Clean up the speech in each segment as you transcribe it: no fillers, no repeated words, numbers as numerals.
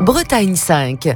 Bretagne 5.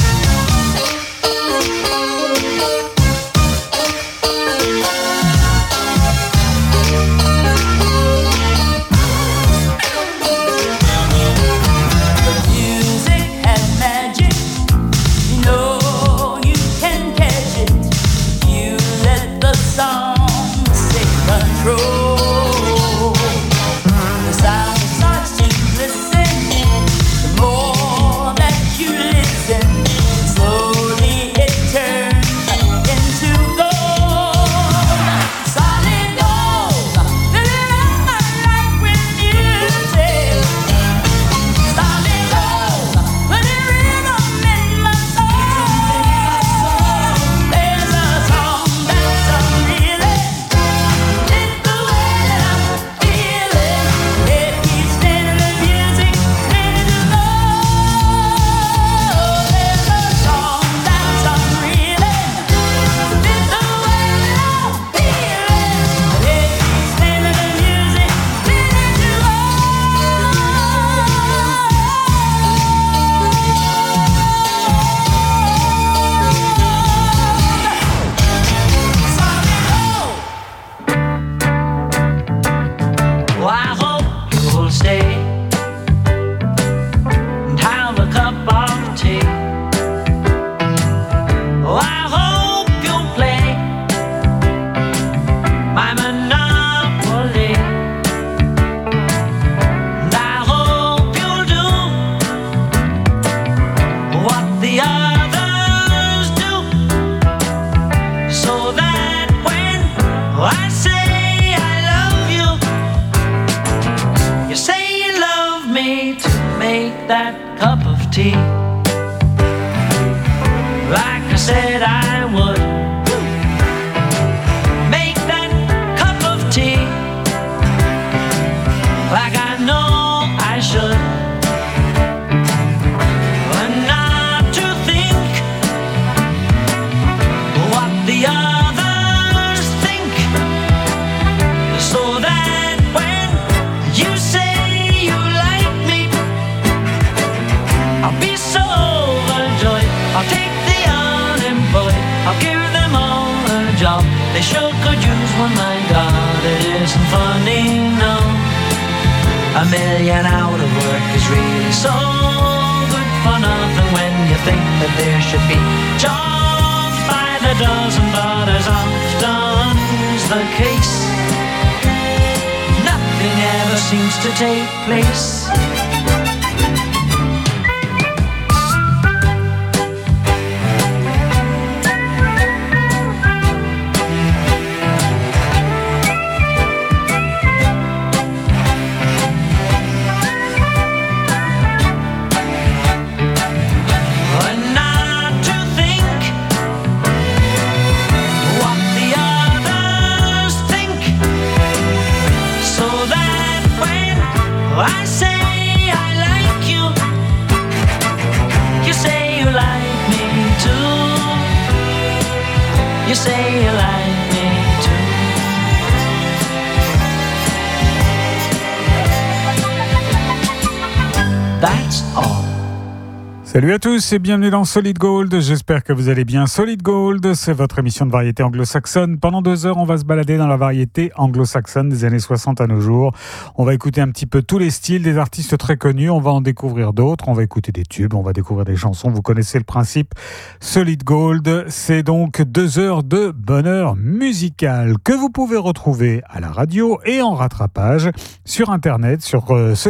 Salut à tous et bienvenue dans Solid Gold, j'espère que vous allez bien. Solid Gold, c'est votre émission de variété anglo-saxonne. Pendant 2 heures, on va se balader dans la variété anglo-saxonne des années 60 à nos jours. On va écouter un petit peu tous les styles, des artistes très connus, on va en découvrir d'autres, on va écouter des tubes, on va découvrir des chansons, vous connaissez le principe. Solid Gold, c'est donc 2 heures de bonheur musical que vous pouvez retrouver à la radio et en rattrapage sur internet, sur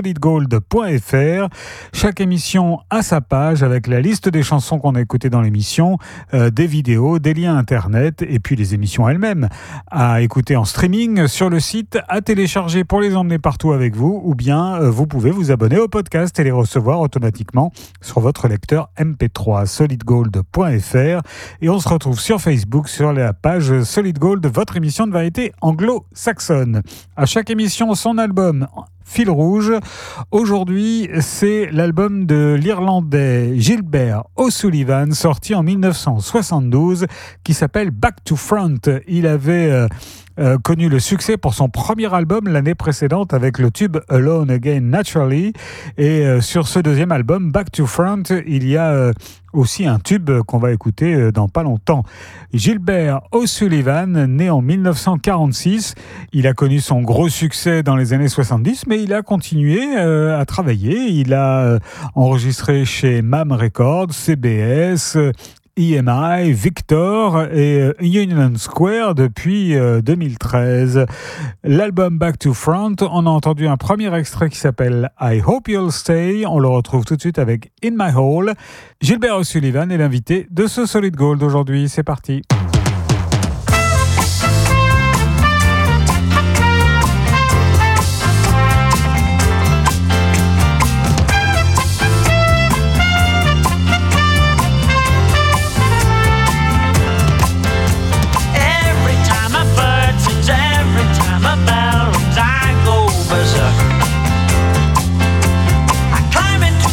solidgold.fr. Chaque émission a sa page avec la liste des chansons qu'on a écoutées dans l'émission, des vidéos, des liens internet et puis les émissions elles-mêmes à écouter en streaming sur le site, à télécharger pour les emmener partout avec vous, ou bien vous pouvez vous abonner au podcast et les recevoir automatiquement sur votre lecteur MP3 solidgold.fr. Et on se retrouve sur Facebook sur la page Solid Gold, votre émission de variété anglo-saxonne. À chaque émission, son album Fil rouge. Aujourd'hui, c'est l'album de l'Irlandais Gilbert O'Sullivan, sorti en 1972, qui s'appelle Back to Front. Il avait connu le succès pour son premier album l'année précédente avec le tube Alone Again Naturally. Et sur ce deuxième album, Back to Front, il y a aussi un tube qu'on va écouter dans pas longtemps. Gilbert O'Sullivan, né en 1946, il a connu son gros succès dans les années 70, mais il a continué à travailler. Il a enregistré chez MAM Records, CBS, EMI, Victor et Union Square depuis 2013. L'album Back to Front, on a entendu un premier extrait qui s'appelle I Hope You'll Stay. On le retrouve tout de suite avec In My Hole. Gilbert O'Sullivan est l'invité de ce Solid Gold aujourd'hui. C'est parti.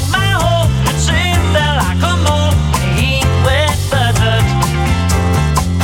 Seems like a mole, heat with butter.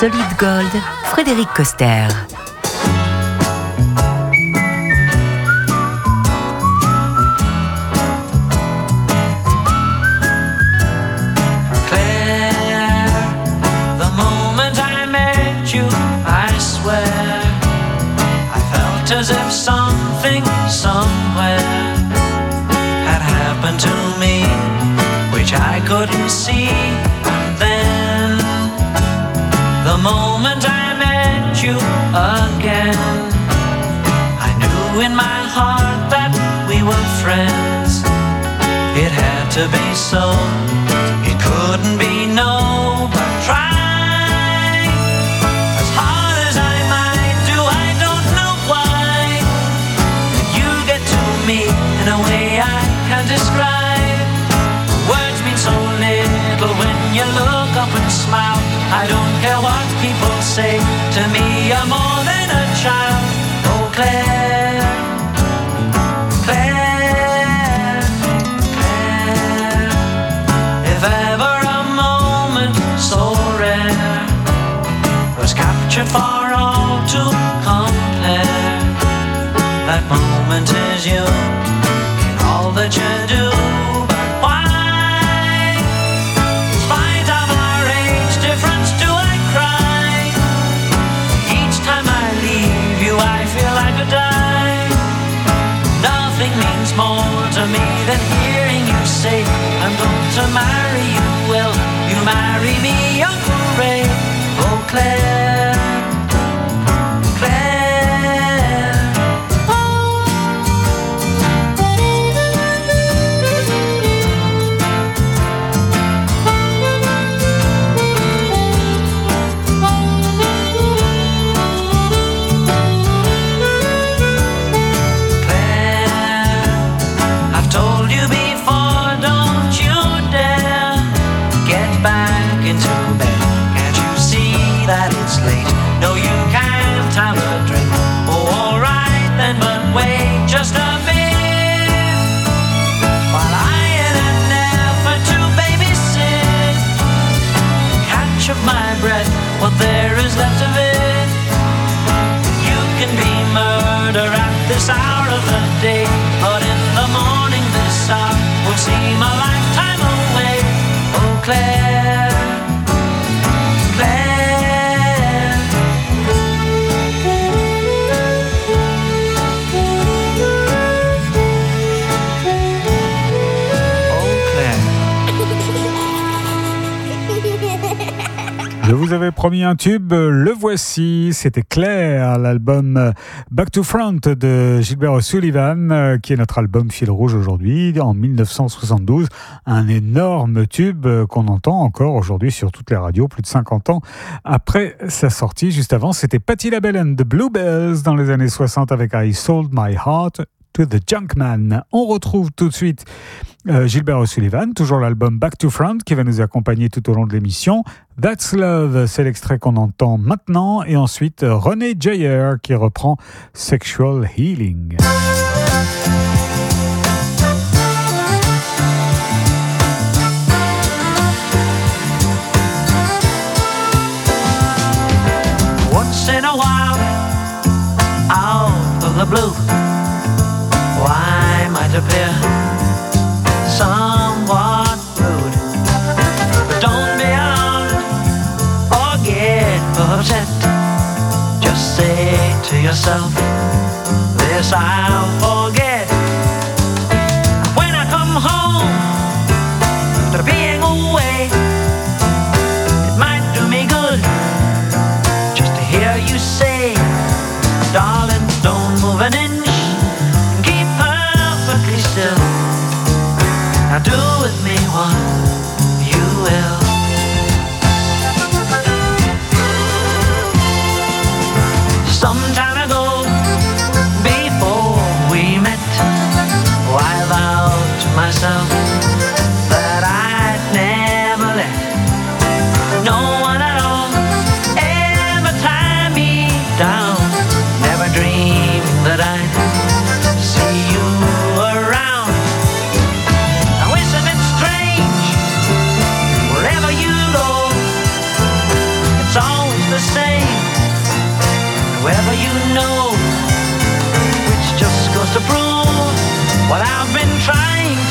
Solid Gold, Frédéric Coster. As if something somewhere had happened to me, which I couldn't see. And then, the moment I met you again, I knew in my heart that we were friends. It had to be so, it couldn't be no, but try. In a way I can't describe. Words mean so little when you look up and smile. I don't care what people say, to me you're more than a child. Oh Claire, Claire, Claire. If ever a moment so rare was captured for all to compare, that moment is you. That you do, but why? In spite of our age difference, do I cry? Each time I leave you, I feel I could die. Nothing means more to me than hearing you say, I'm going to marry you. Will you marry me, Uncle Ray? Oh Claire, Claire. Have a drink. Oh, alright then, but wait just a bit while I in an effort to babysit catch up my breath, what there is left of it. You can be murder at this hour of the day, but in the morning this hour will seem a lifetime away. Oh Claire, Claire. Je vous avais promis un tube, le voici, c'était Claire, l'album Back to Front de Gilbert O'Sullivan, qui est notre album fil rouge aujourd'hui, en 1972. Un énorme tube qu'on entend encore aujourd'hui sur toutes les radios, plus de 50 ans après sa sortie. Juste avant, c'était Patti LaBelle and the Bluebells dans les années 60 avec I Sold My Heart to the Junkman. On retrouve tout de suite Gilbert O'Sullivan, toujours l'album Back to Front qui va nous accompagner tout au long de l'émission. That's Love, c'est l'extrait qu'on entend maintenant, et ensuite René Jayer qui reprend Sexual Healing. Once in a while, out of the blue, I might appear somewhat rude, but don't be alarmed or get upset. Just say to yourself, this I'll forget. When I come home after being away, it might do me good just to hear you say, darling, don't move an inch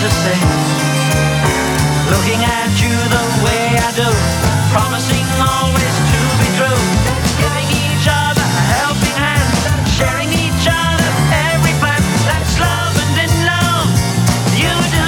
to say. Looking at you the way I do, promising always to be true, giving each other a helping hand, sharing each other every plan. That's love, and in love you do.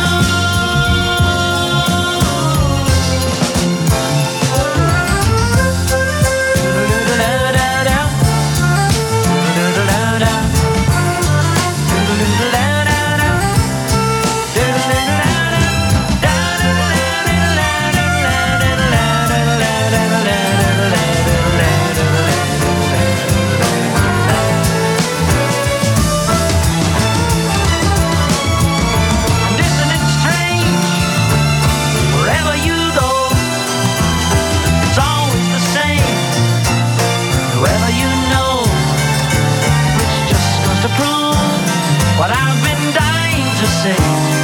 What I've been dying to say,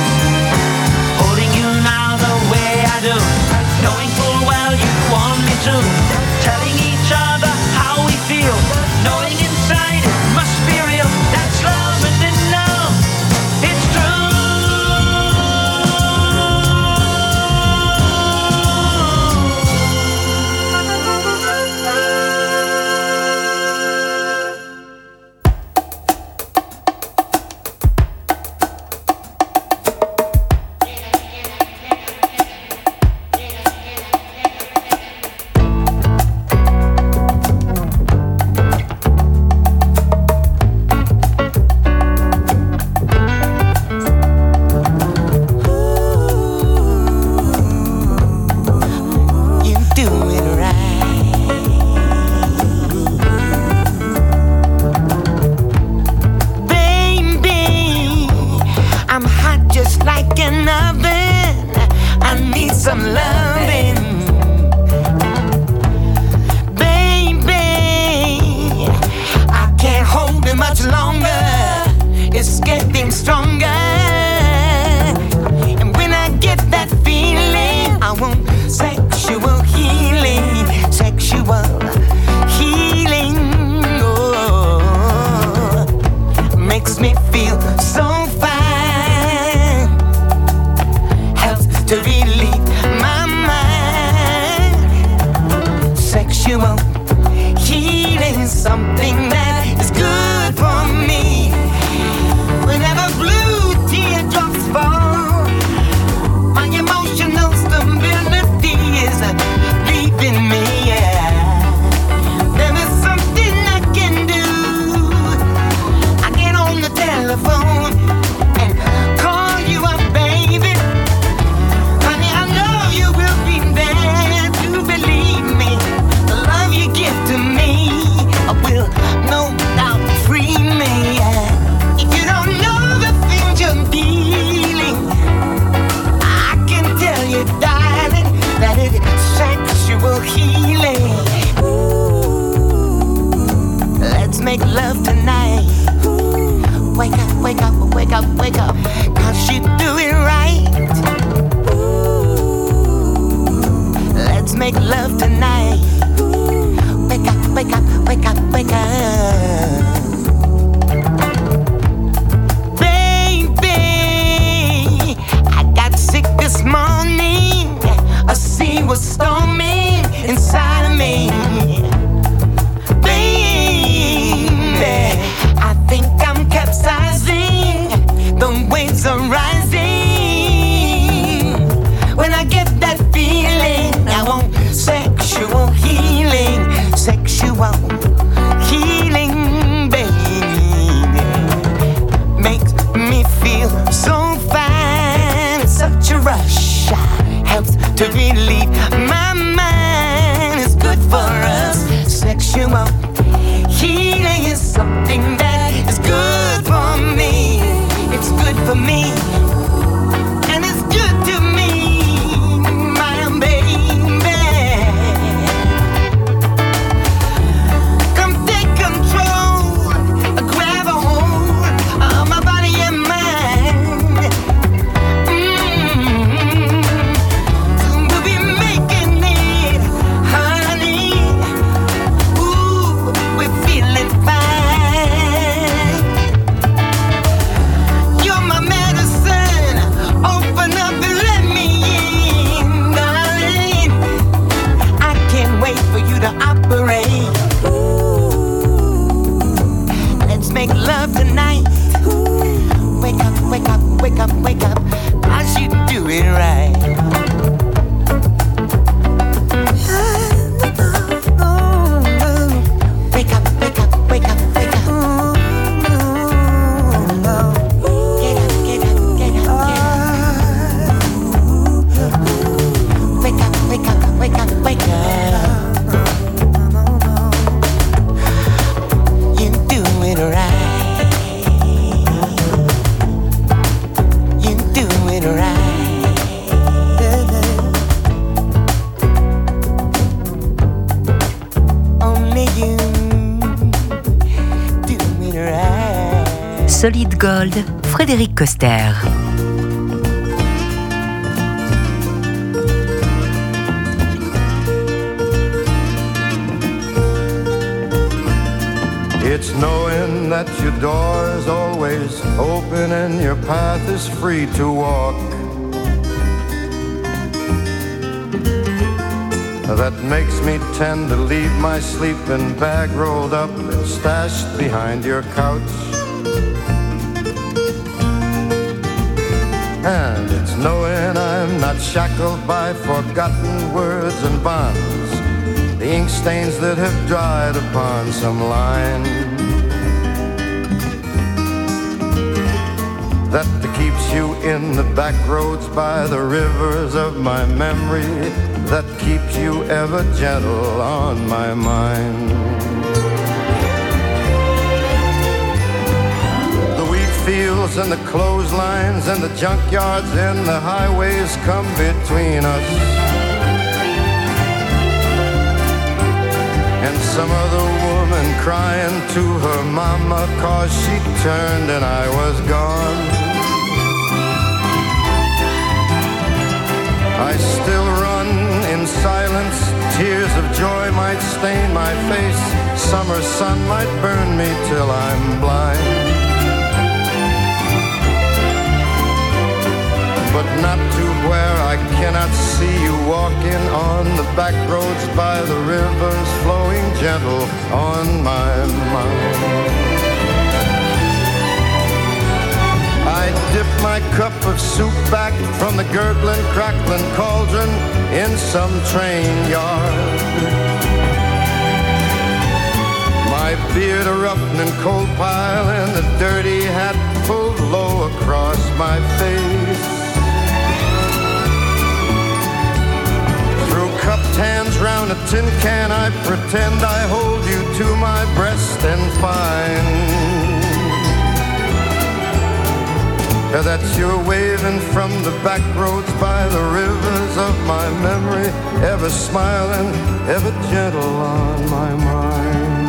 holding you now the way I do, knowing full well you want me to, telling each other how we feel, knowing inside it must be real. That's love, and in love it's feeling fine. wake up, I should do it right. Wake up, wake up, wake up, wake up. Get up, get up, get up, get up. Wake up, wake up, wake up, wake up. You do it right. You do it right. Only you do it right. Solid Gold, Frédéric Coster. It's knowing that your door is always open and your path is free to walk. That makes me tend to leave my sleeping bag rolled up and stashed behind your couch. And it's knowing I'm not shackled by forgotten words and bonds, the ink stains that have dried upon some line. That keeps you in the back roads by the rivers of my memory, that keeps you ever gentle on my mind. The wheat fields and the clotheslines and the junkyards and the highways come between us. And some other woman crying to her mama 'cause she turned and I was gone. I still run in silence, tears of joy might stain my face, summer sun might burn me till I'm blind. But not to where I cannot see you walking on the back roads by the rivers flowing gentle on my mind. I dip my cup of soup back from the gurgling, crackling cauldron in some train yard. My beard a roughening coal pile and the dirty hat pulled low across my face. Through cupped hands round a tin can I pretend I hold you to my breast and find that you're waving from the back roads by the rivers of my memory, ever smiling, ever gentle on my mind.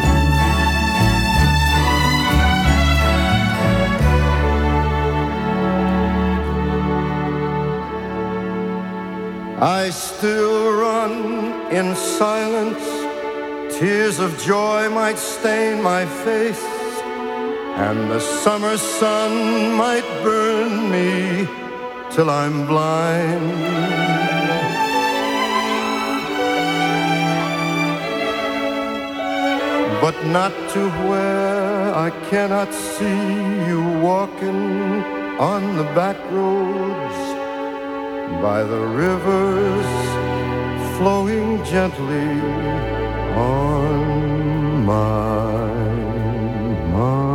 I still run in silence, tears of joy might stain my face, and the summer sun might burn me till I'm blind. But not to where I cannot see you walking on the back roads by the rivers flowing gently on my mind.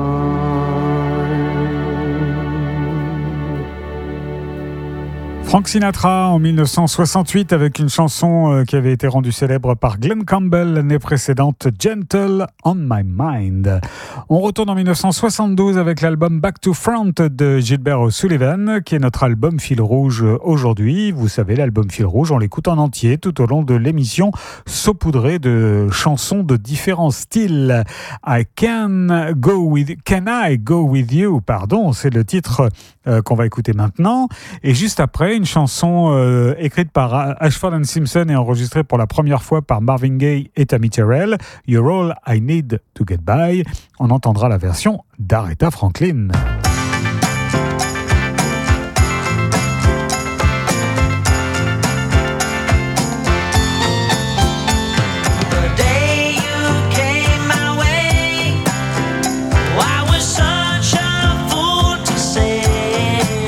Frank Sinatra en 1968 avec une chanson qui avait été rendue célèbre par Glenn Campbell l'année précédente, Gentle on My Mind. On retourne en 1972 avec l'album Back to Front de Gilbert O'Sullivan, qui est notre album fil rouge aujourd'hui. Vous savez, l'album fil rouge, on l'écoute en entier tout au long de l'émission, saupoudré de chansons de différents styles. Can I Go With You, pardon, c'est le titre qu'on va écouter maintenant. Et juste après, une chanson écrite par Ashford and Simpson et enregistrée pour la première fois par Marvin Gaye et Tammy Terrell, You're All I Need to Get By. On entendra la version d'Aretha Franklin. I was such a fool to say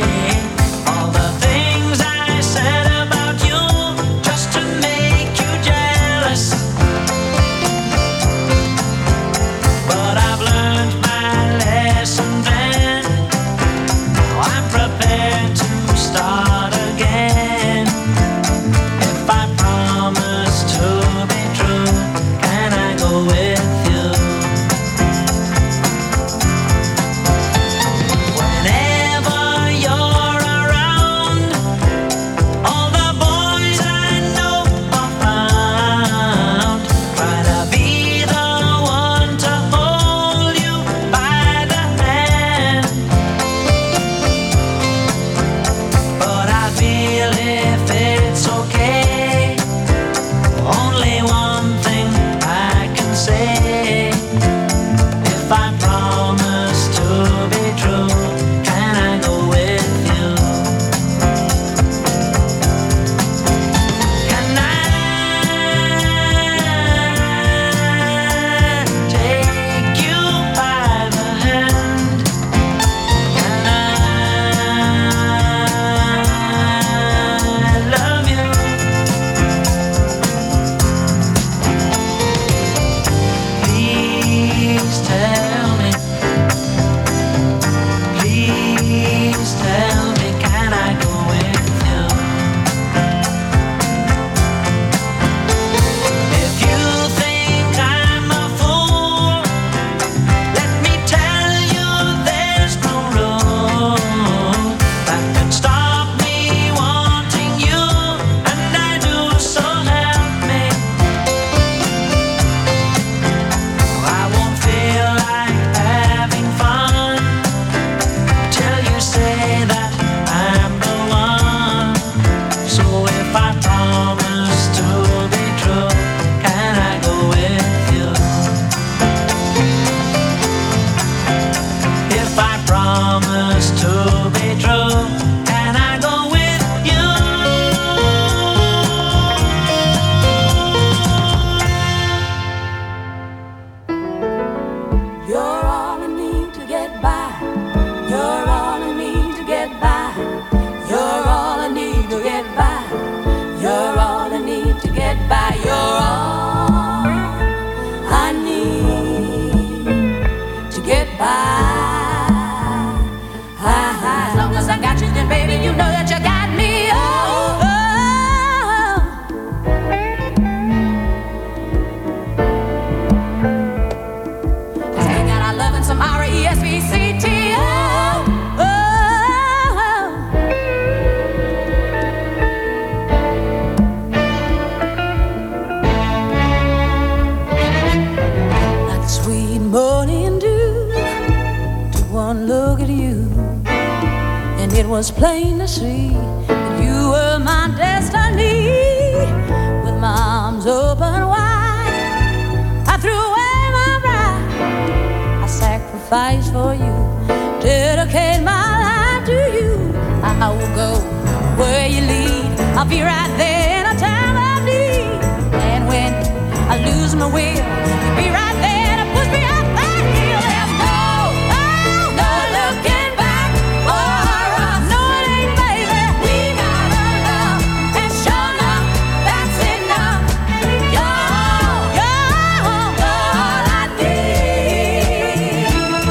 It was plain to see that you were my destiny. With my arms open wide, I threw away my pride. I sacrificed for you, dedicate my life to you. I will go where you lead. I'll be right there in a time of need. And when I lose my will, you'll be right there to push me off that hill. There's no looking back for us. No, it ain't, baby. We got our love, and sure enough, that's enough. You're all I need.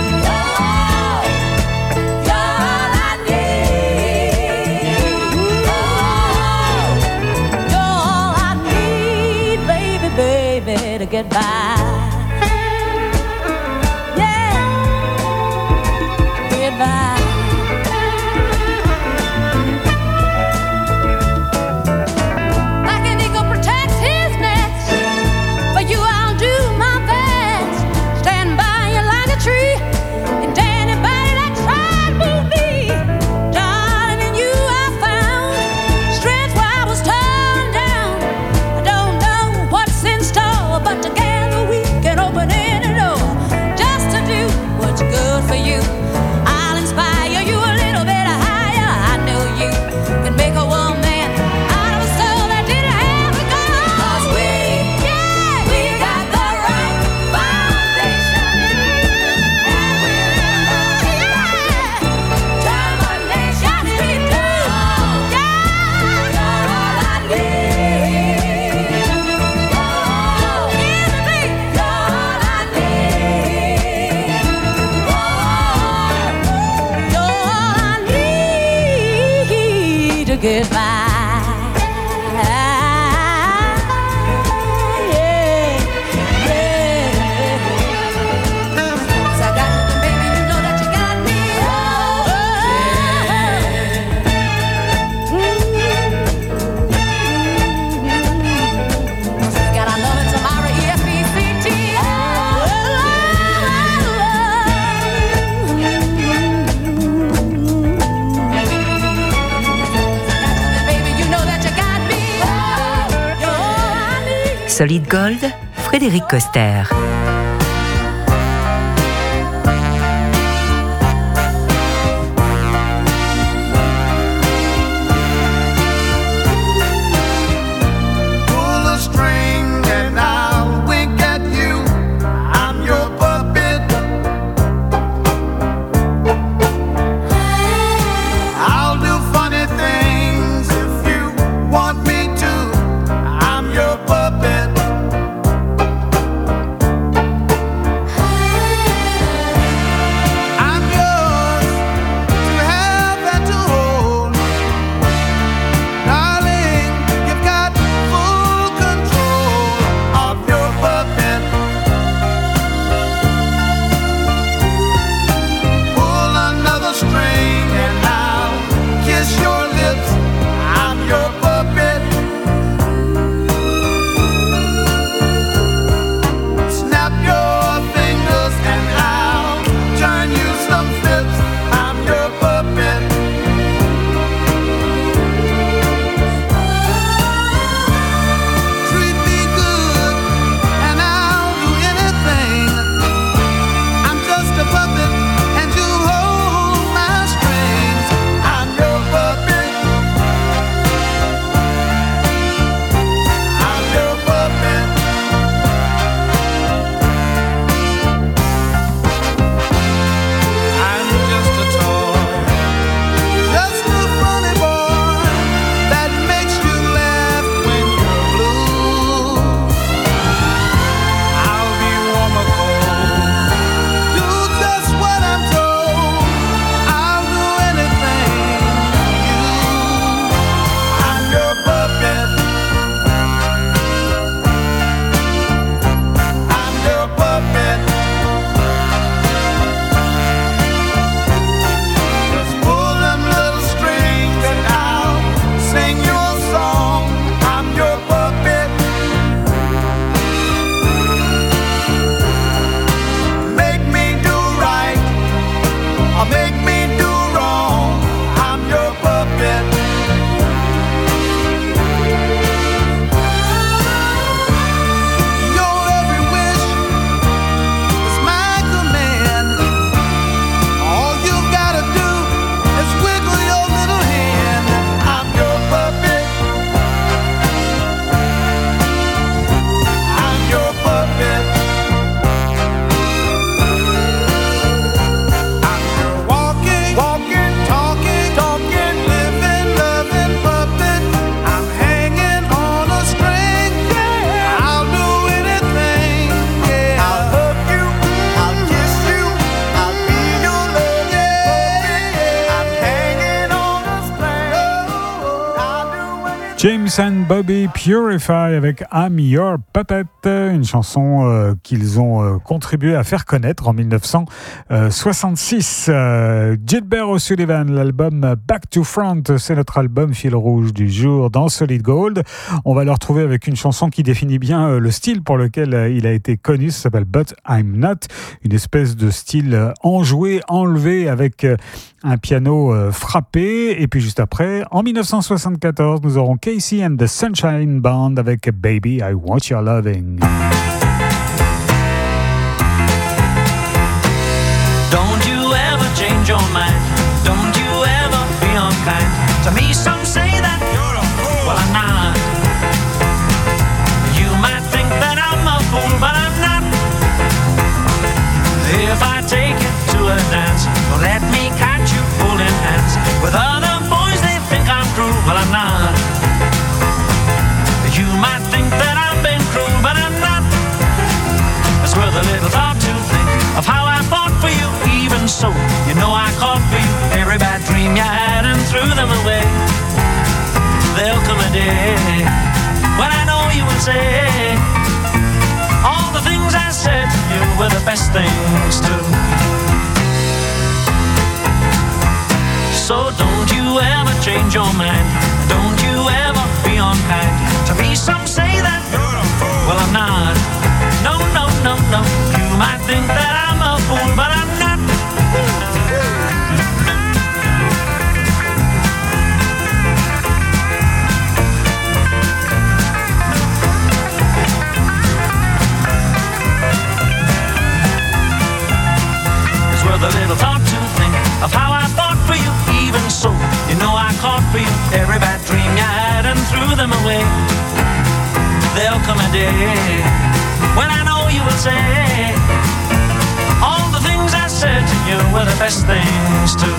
You're all I need. You're all I need, baby, baby, to get by. Solid Gold, Frédéric Coster. Want me to, I'm your puppet. James and Bobby Purify avec I'm Your Puppet, une chanson qu'ils ont contribué à faire connaître en 1966. Gilbert O'Sullivan, l'album Back to Front, c'est notre album fil rouge du jour dans Solid Gold. On va le retrouver avec une chanson qui définit bien le style pour lequel il a été connu, ça s'appelle But I'm Not, une espèce de style enjoué, enlevé avec un piano frappé. Et puis juste après, en 1974, nous aurons Casey and the Sunshine Band avec Baby, I Want Your Loving. Don't you ever change your mind. Don't you ever be unkind. To me some say that you're a fool. Well, I'm not. You might think that I'm a fool, but I'm not. If I take you to a dance, well, let me catch you holding hands. With other boys they think I'm cruel. Well, I'm not. You might think that I'm being cruel, but I'm not. It's worth a little thought to think of how I fought for you. Even so, you know I caught for you every bad dream you had and threw them away. There'll come a day when I know you will say all the things I said to you were the best things too. So don't you ever change your mind. Don't you ever be unkind. To me some say that you're a fool. Well, I'm not. No, no, no, no. You might think that I'm a fool, but I'm not. It's worth a little thought to think of how I fought for you. Even so, you know I caught for you every bad dream you had and threw them away. There'll come a day when I know you will say all the things I said to you were the best things too.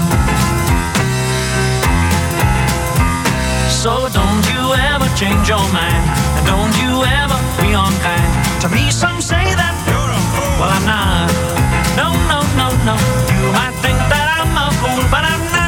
So don't you ever change your mind, and don't you ever be unkind. To me some say that you're a fool. Well, I'm not. No, no, no, no. You might think that I'm a fool, but I'm not.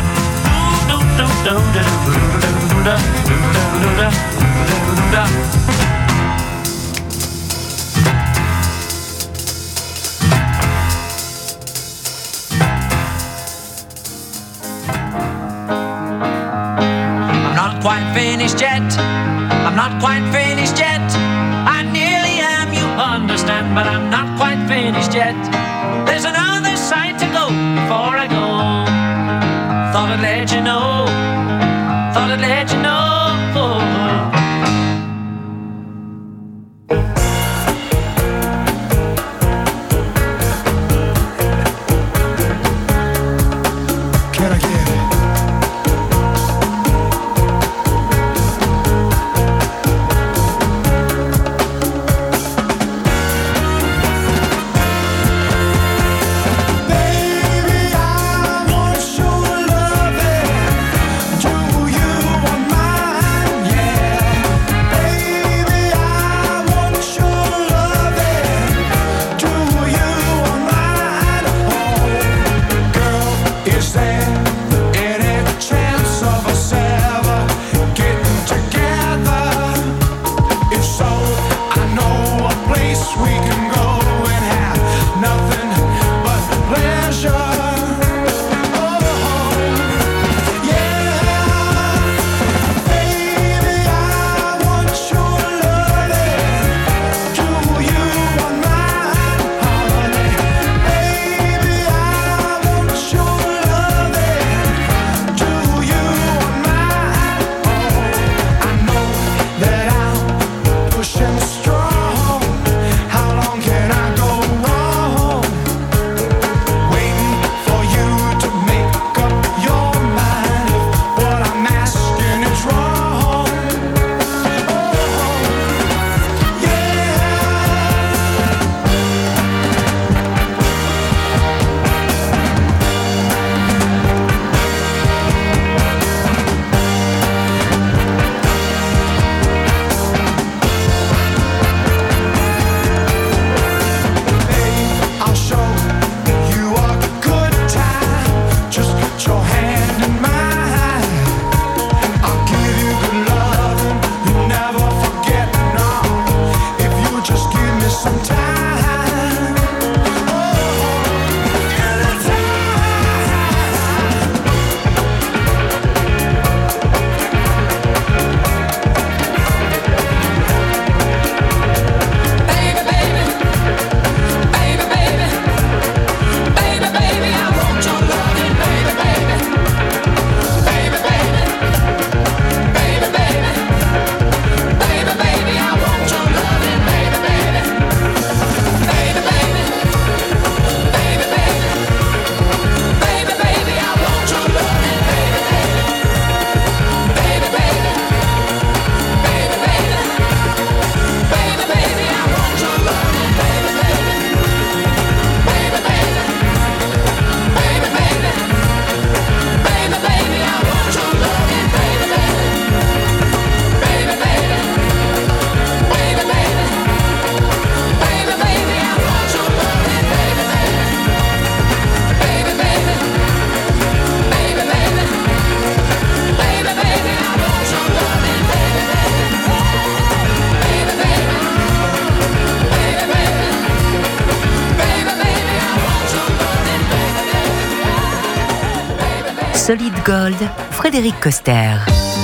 I'm not quite finished yet. I'm not quite finished yet. I nearly am, you understand, but I'm not quite finished yet. There's another side to go before I go. Thought I'd let you know. Thought I'd let you know. Can I get it? Baby, I Solid Gold, Frédéric Coster.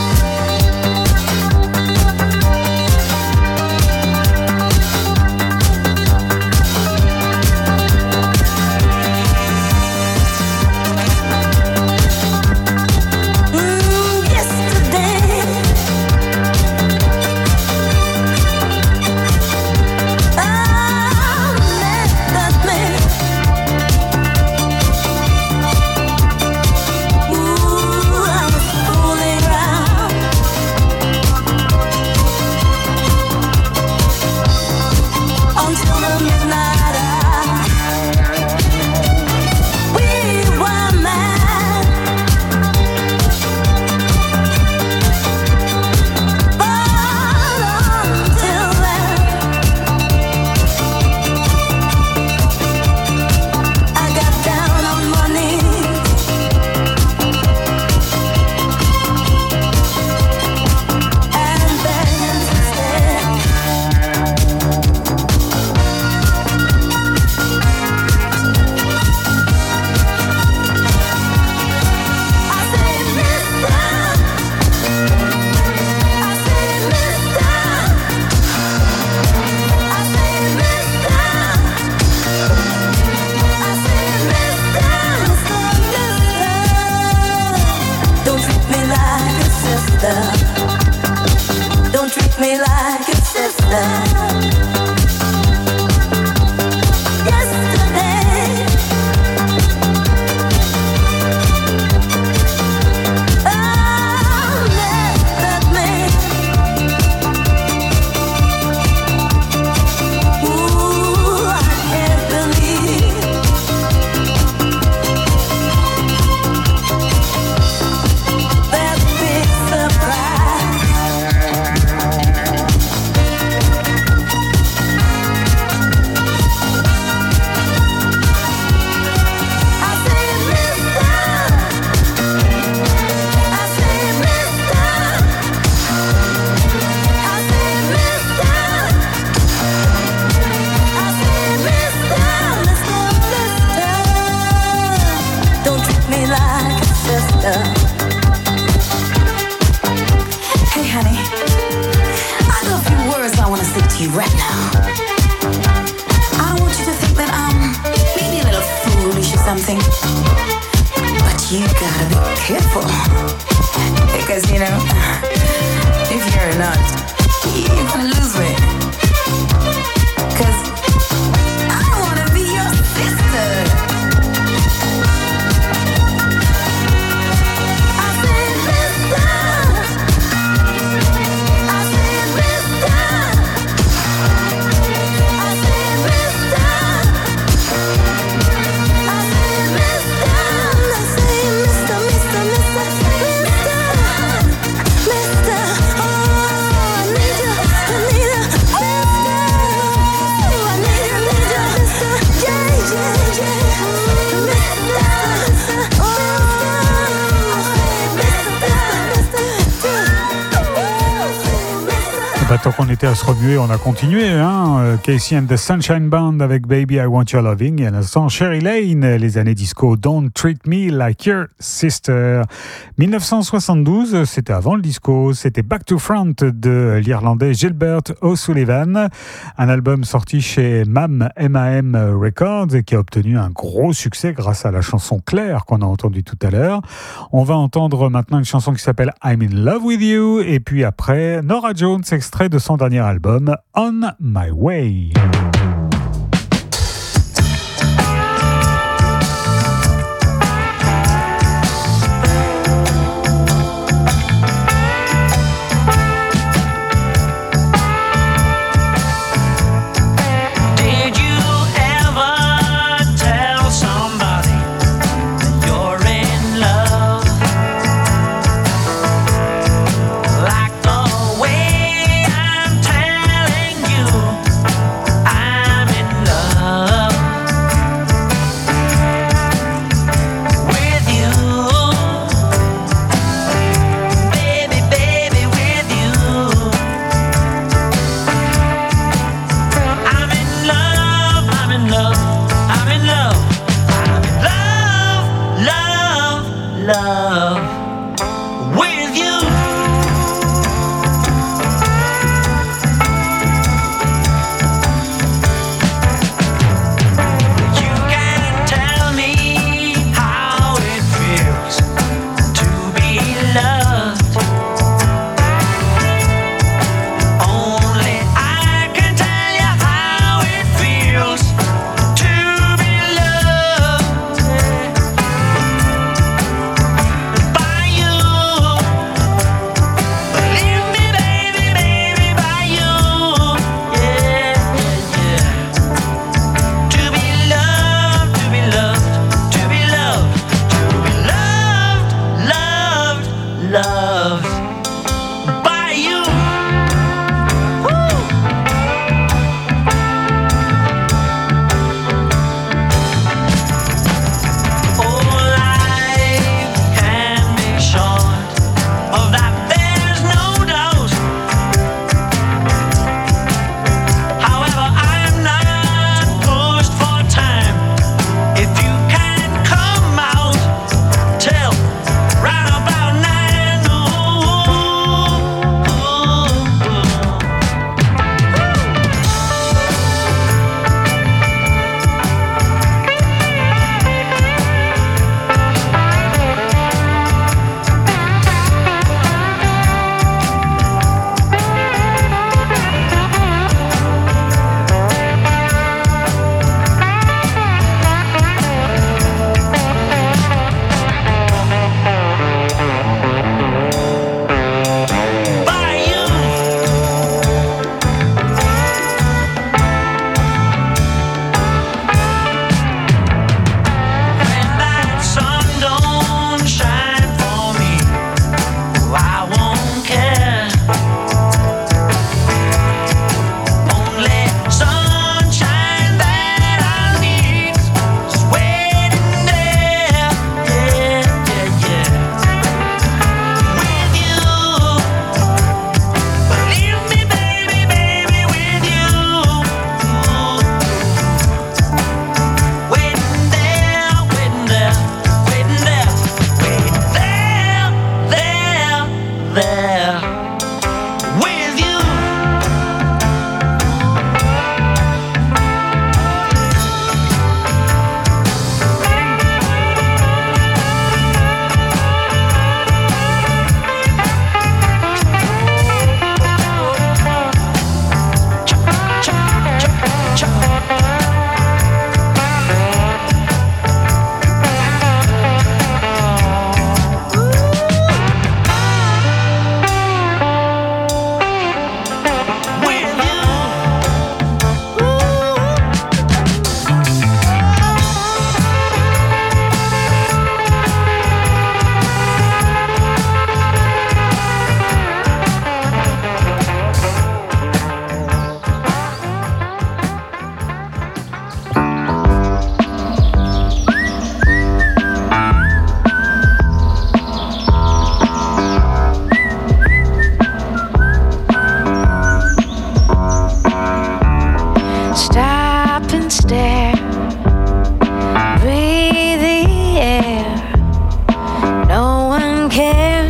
Tant qu'on était à se remuer, on a continué. Casey and the Sunshine Band avec Baby I Want Your Loving. Et à l'instant, Sherry Lane, les années disco, Don't Treat Me Like Your Sister. 1972, c'était avant le disco. C'était Back to Front de l'Irlandais Gilbert O'Sullivan. Un album sorti chez MAM Records et qui a obtenu un gros succès grâce à la chanson Claire qu'on a entendue tout à l'heure. On va entendre maintenant une chanson qui s'appelle I'm in Love with You. Et puis après, Norah Jones, extrait de son dernier album, On My Way. I'm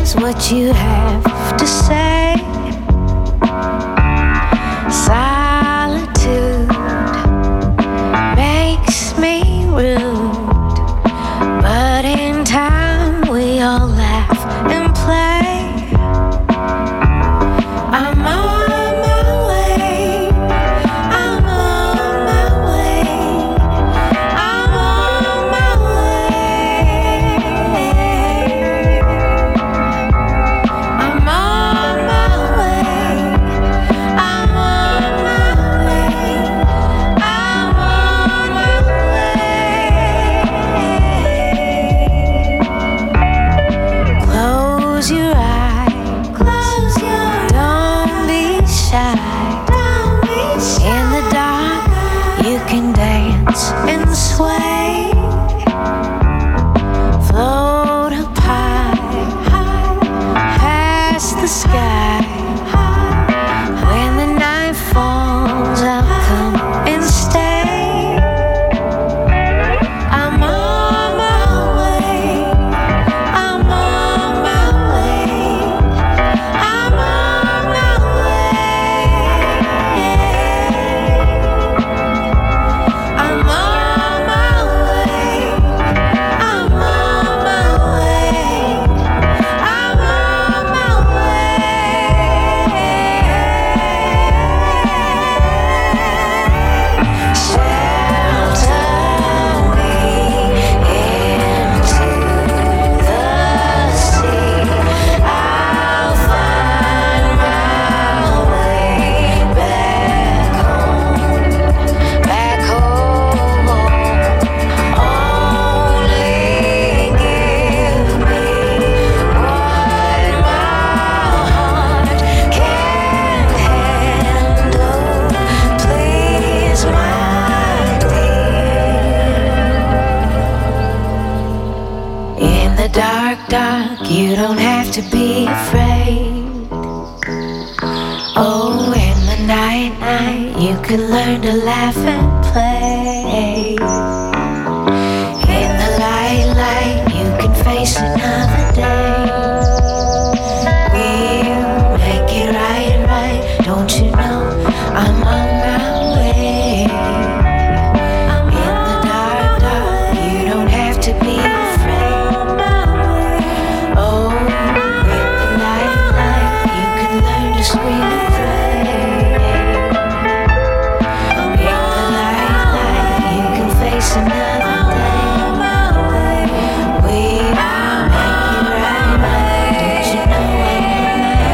is what you have to say. Solitude makes me rude, but in time we all laugh and play. I'm on my way. I'm on my way. I'm on my way. I'm on my way. I'm on my way. I'm on my way. Close your eyes. Close your eyes. Don't be shy. Don't be shy. In the dark, you can dance and sway. Float up high, past the sky. When the night falls, I'll come and stay. I'm on my way. I'm on my way. I'm on my way. I'm on my way. I'm on my way. I'm on my way. Shelter me into the sea. I'll find my way back home. Back home. Only give me what my heart can handle. Please, my dear. In the dark, dark, you don't have to be afraid. Oh, in the night, night, you can learn to laugh and play. In the light, light, you can face another day. We'll make it right, right. Don't you know I'm on my way? In the dark, dark, you don't have to be afraid. Oh, in the light, light, you can learn to scream and pray. In the light, light, you can face another day. We'll make it right, right. Don't you know I'm on my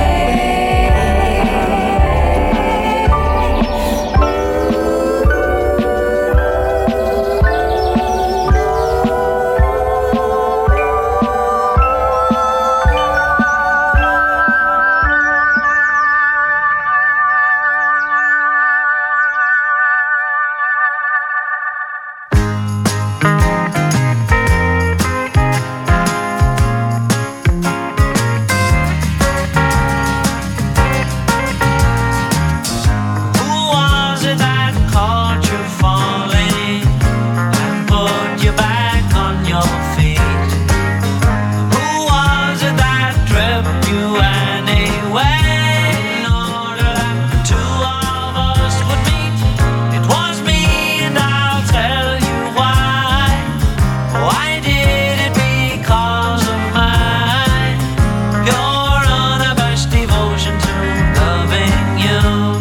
Who was it that caught you falling and put you back on your feet? Who was it that tripped you anyway in order that the two of us would meet? It was me, and I'll tell you why. Why did it? Because of my pure unabashed devotion to loving you.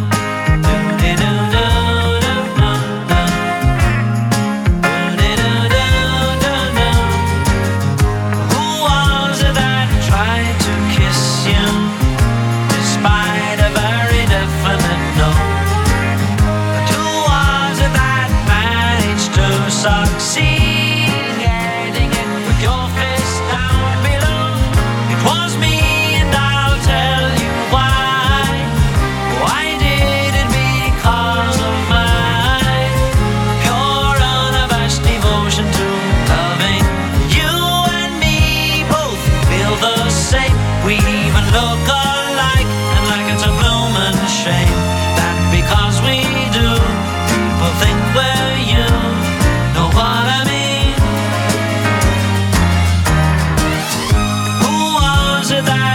Who was it that tried to kiss you despite a very definite no? And who was it that managed to succeed getting it with your fist down below? It was me, and I'll tell you why. Why did it? Because of my pure unabashed devotion to loving you. And me both feel the same. We even look alike, and like it's a bloomin' shame that because we do, people think we're you. Know what I mean? Who was it that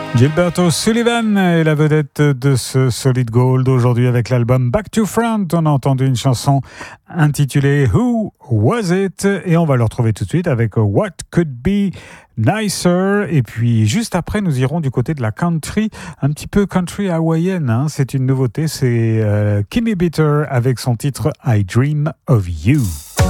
Gilberto Sullivan est la vedette de ce Solid Gold aujourd'hui avec l'album Back to Front. On a entendu une chanson intitulée Who Was It? Et on va le retrouver tout de suite avec What Could Be Nicer. Et puis juste après, nous irons du côté de la country, un petit peu country hawaïenne. Hein. C'est une nouveauté, c'est Kimmy Bitter avec son titre I Dream of You.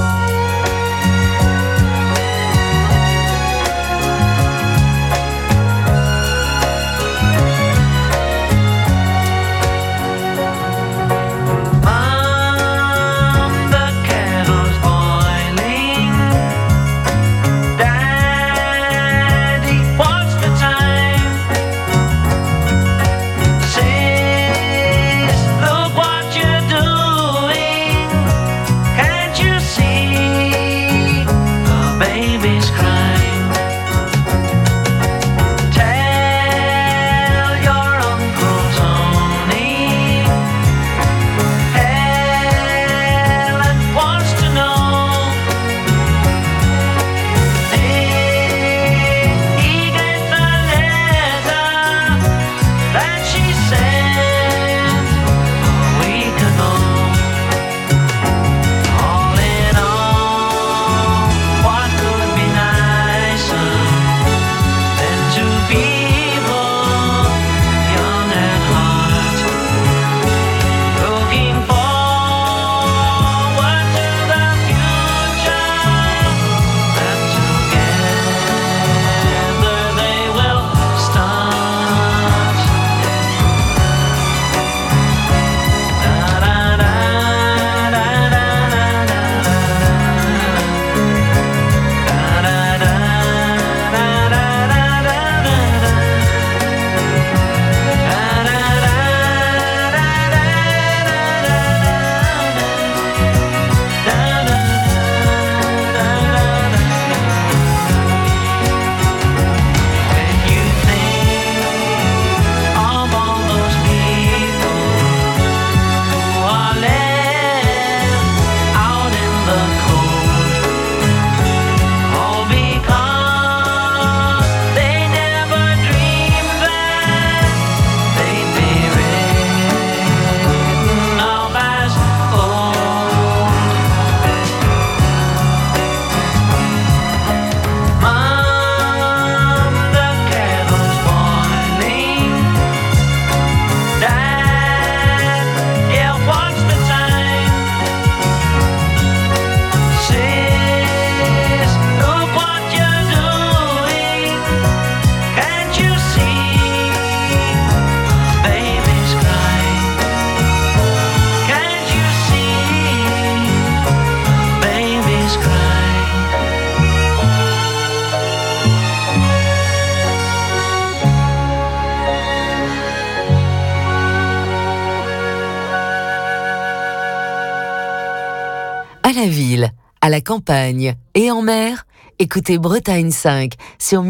À la ville, à la campagne et en mer, écoutez Bretagne 5 sur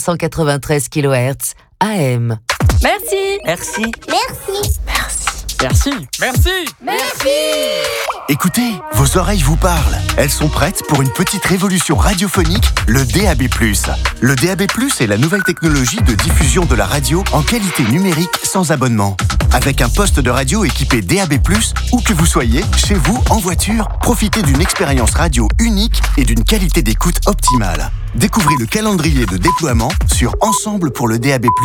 1593 kHz AM. Merci. Merci. Merci. Merci. Merci. Merci. Écoutez, vos oreilles vous parlent. Elles sont prêtes pour une petite révolution radiophonique, le DAB+. Le DAB+, est la nouvelle technologie de diffusion de la radio en qualité numérique sans abonnement. Avec un poste de radio équipé DAB+, où que vous soyez, chez vous, en voiture, profitez d'une expérience radio unique et d'une qualité d'écoute optimale. Découvrez le calendrier de déploiement sur Ensemble pour le DAB+.